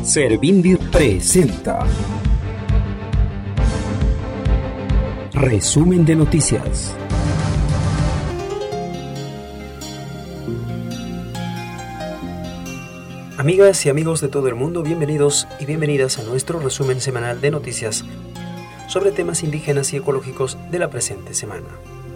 Servindi presenta Resumen de noticias. Amigas y amigos de todo el mundo, bienvenidos y bienvenidas a nuestro resumen semanal de noticias sobre temas indígenas y ecológicos de la presente semana.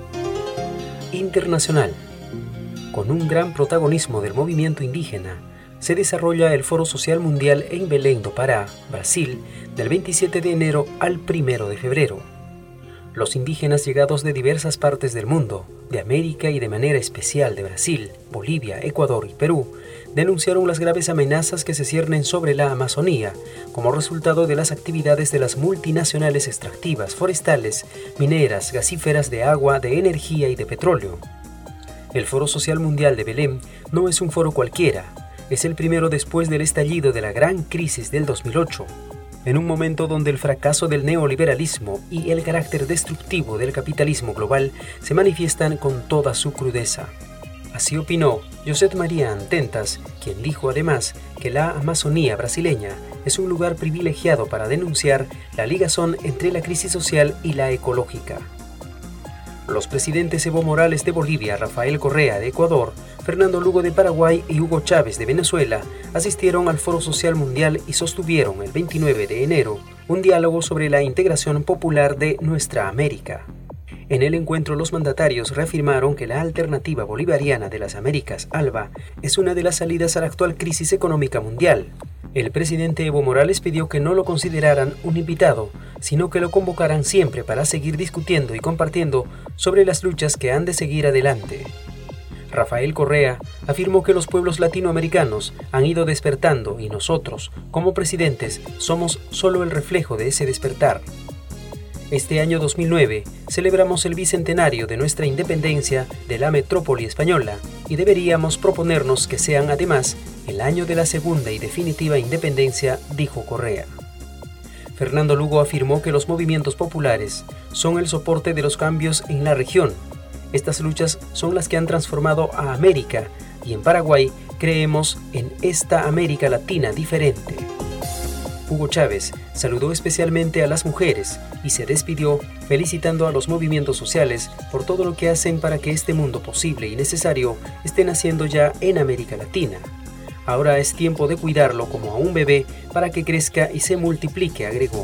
Internacional. Con un gran protagonismo del movimiento indígena, se desarrolla el Foro Social Mundial en Belém do Pará, Brasil, del 27 de enero al 1 de febrero. Los indígenas llegados de diversas partes del mundo, de América y de manera especial de Brasil, Bolivia, Ecuador y Perú, denunciaron las graves amenazas que se ciernen sobre la Amazonía como resultado de las actividades de las multinacionales extractivas, forestales, mineras, gasíferas de agua, de energía y de petróleo. El Foro Social Mundial de Belém no es un foro cualquiera. Es el primero después del estallido de la gran crisis del 2008, en un momento donde el fracaso del neoliberalismo y el carácter destructivo del capitalismo global se manifiestan con toda su crudeza. Así opinó José María Antentas, quien dijo además que la Amazonía brasileña es un lugar privilegiado para denunciar la ligazón entre la crisis social y la ecológica. Los presidentes Evo Morales de Bolivia, Rafael Correa de Ecuador, Fernando Lugo de Paraguay y Hugo Chávez de Venezuela asistieron al Foro Social Mundial y sostuvieron el 29 de enero un diálogo sobre la integración popular de nuestra América. En el encuentro, los mandatarios reafirmaron que la alternativa bolivariana de las Américas, ALBA, es una de las salidas a la actual crisis económica mundial. El presidente Evo Morales pidió que no lo consideraran un invitado, sino que lo convocaran siempre para seguir discutiendo y compartiendo sobre las luchas que han de seguir adelante. Rafael Correa afirmó que los pueblos latinoamericanos han ido despertando y nosotros, como presidentes, somos solo el reflejo de ese despertar. Este año 2009 celebramos el bicentenario de nuestra independencia de la metrópoli española y deberíamos proponernos que sean además el año de la segunda y definitiva independencia, dijo Correa. Fernando Lugo afirmó que los movimientos populares son el soporte de los cambios en la región. Estas luchas son las que han transformado a América y en Paraguay creemos en esta América Latina diferente. Hugo Chávez saludó especialmente a las mujeres y se despidió felicitando a los movimientos sociales por todo lo que hacen para que este mundo posible y necesario esté naciendo ya en América Latina. Ahora es tiempo de cuidarlo como a un bebé para que crezca y se multiplique, agregó.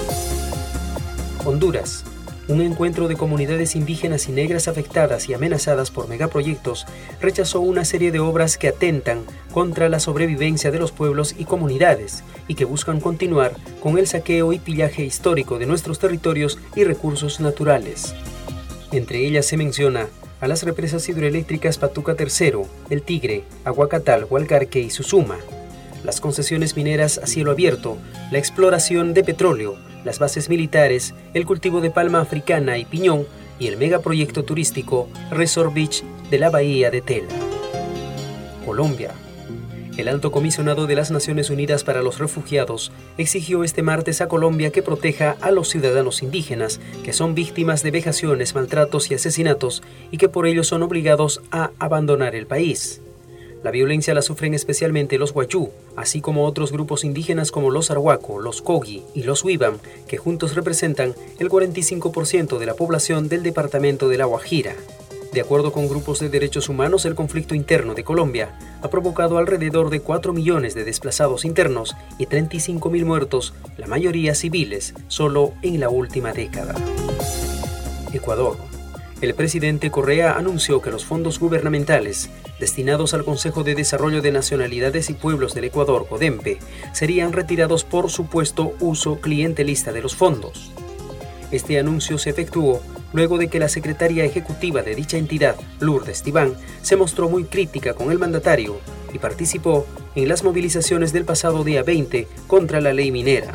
Honduras. Un encuentro de comunidades indígenas y negras afectadas y amenazadas por megaproyectos rechazó una serie de obras que atentan contra la sobrevivencia de los pueblos y comunidades y que buscan continuar con el saqueo y pillaje histórico de nuestros territorios y recursos naturales. Entre ellas se menciona a las represas hidroeléctricas Patuca III, El Tigre, Aguacatal, Hualcarque y Susuma, las concesiones mineras a cielo abierto, la exploración de petróleo, las bases militares, el cultivo de palma africana y piñón y el megaproyecto turístico Resort Beach de la Bahía de Tela. Colombia. El Alto Comisionado de las Naciones Unidas para los Refugiados exigió este martes a Colombia que proteja a los ciudadanos indígenas que son víctimas de vejaciones, maltratos y asesinatos y que por ello son obligados a abandonar el país. La violencia la sufren especialmente los Wayuu, así como otros grupos indígenas como los Arhuaco, los Kogi y los Huibam, que juntos representan el 45% de la población del departamento de La Guajira. De acuerdo con grupos de derechos humanos, el conflicto interno de Colombia ha provocado alrededor de 4 millones de desplazados internos y 35.000 muertos, la mayoría civiles, solo en la última década. Ecuador. El presidente Correa anunció que los fondos gubernamentales destinados al Consejo de Desarrollo de Nacionalidades y Pueblos del Ecuador, CODEMPE, serían retirados por supuesto uso clientelista de los fondos. Este anuncio se efectuó luego de que la secretaria ejecutiva de dicha entidad, Lourdes Tibán, se mostró muy crítica con el mandatario y participó en las movilizaciones del pasado día 20 contra la ley minera.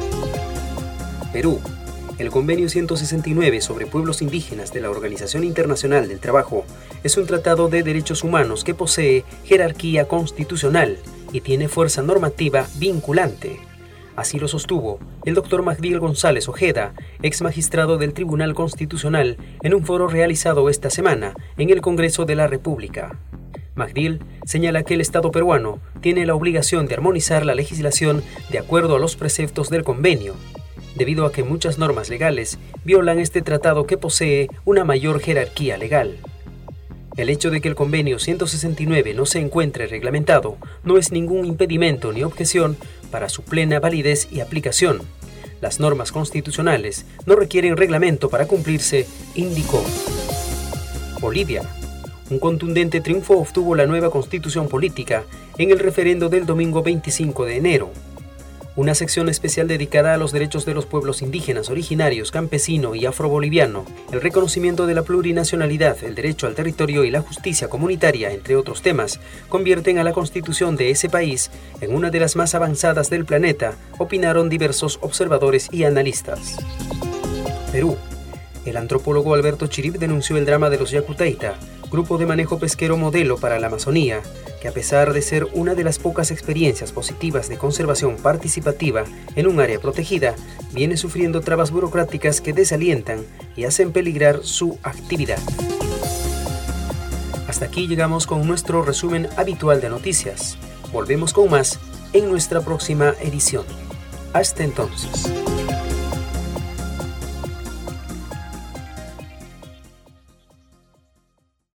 Perú. El Convenio 169 sobre Pueblos Indígenas de la Organización Internacional del Trabajo es un tratado de derechos humanos que posee jerarquía constitucional y tiene fuerza normativa vinculante. Así lo sostuvo el Dr. Magdiel González Ojeda, ex magistrado del Tribunal Constitucional, en un foro realizado esta semana en el Congreso de la República. Magdil señala que el Estado peruano tiene la obligación de armonizar la legislación de acuerdo a los preceptos del convenio, debido a que muchas normas legales violan este tratado que posee una mayor jerarquía legal. El hecho de que el convenio 169 no se encuentre reglamentado no es ningún impedimento ni objeción para su plena validez y aplicación. Las normas constitucionales no requieren reglamento para cumplirse, indicó. Bolivia. Un contundente triunfo obtuvo la nueva constitución política en el referendo del domingo 25 de enero. Una sección especial dedicada a los derechos de los pueblos indígenas, originarios, campesino y afroboliviano, el reconocimiento de la plurinacionalidad, el derecho al territorio y la justicia comunitaria, entre otros temas, convierten a la constitución de ese país en una de las más avanzadas del planeta, opinaron diversos observadores y analistas. Perú. El antropólogo Alberto Chirip denunció el drama de los Yacuteita, grupo de manejo pesquero modelo para la Amazonía, que a pesar de ser una de las pocas experiencias positivas de conservación participativa en un área protegida, viene sufriendo trabas burocráticas que desalientan y hacen peligrar su actividad. Hasta aquí llegamos con nuestro resumen habitual de noticias. Volvemos con más en nuestra próxima edición. Hasta entonces.